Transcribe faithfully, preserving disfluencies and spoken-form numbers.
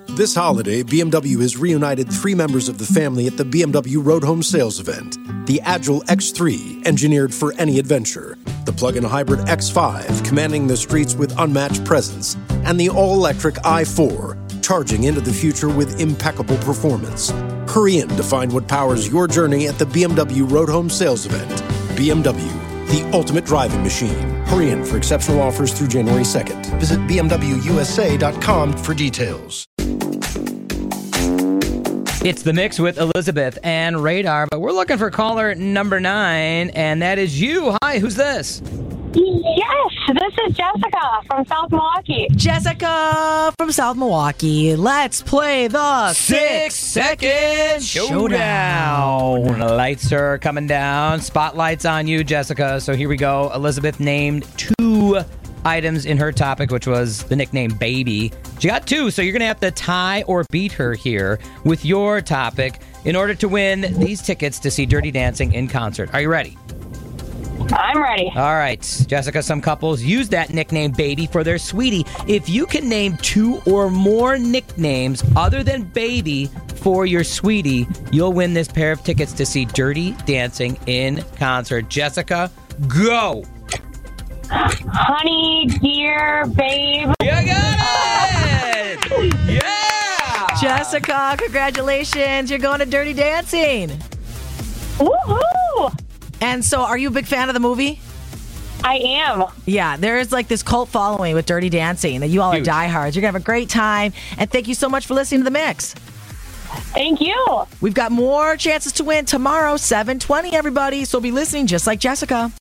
This holiday, B M W has reunited three members of the family at the B M W Road Home Sales event. The Agile X three, engineered for any adventure. The plug-in hybrid X five, commanding the streets with unmatched presence. And the all-electric i four, charging into the future with impeccable performance. Hurry in to find what powers your journey at the B M W Road Home Sales event. B M W, the ultimate driving machine. Hurry in for exceptional offers through January second. Visit b m w u s a dot com for details. It's The Mix with Elizabeth and Radar, but we're looking for caller number nine, and that is you. Hi, who's this? Yes, this is Jessica from South Milwaukee. Jessica from South Milwaukee. Let's play the Six Second Showdown. The lights are coming down. Spotlight's on you, Jessica. So here we go. Elizabeth named two items in her topic, which was the nickname Baby. She got two, so you're going to have to tie or beat her here with your topic in order to win these tickets to see Dirty Dancing in concert. Are you ready? I'm ready. All right, Jessica, some couples use that nickname Baby for their sweetie. If you can name two or more nicknames other than Baby for your sweetie, you'll win this pair of tickets to see Dirty Dancing in concert. Jessica, go. Honey, dear, babe. You got it! Yeah! Jessica, congratulations. You're going to Dirty Dancing. Woohoo! And so, are you a big fan of the movie? I am. Yeah, there is like this cult following with Dirty Dancing that you all Huge. are diehards. You're going to have a great time. And thank you so much for listening to The Mix. Thank you. We've got more chances to win tomorrow, seven twenty, everybody. So be listening just like Jessica.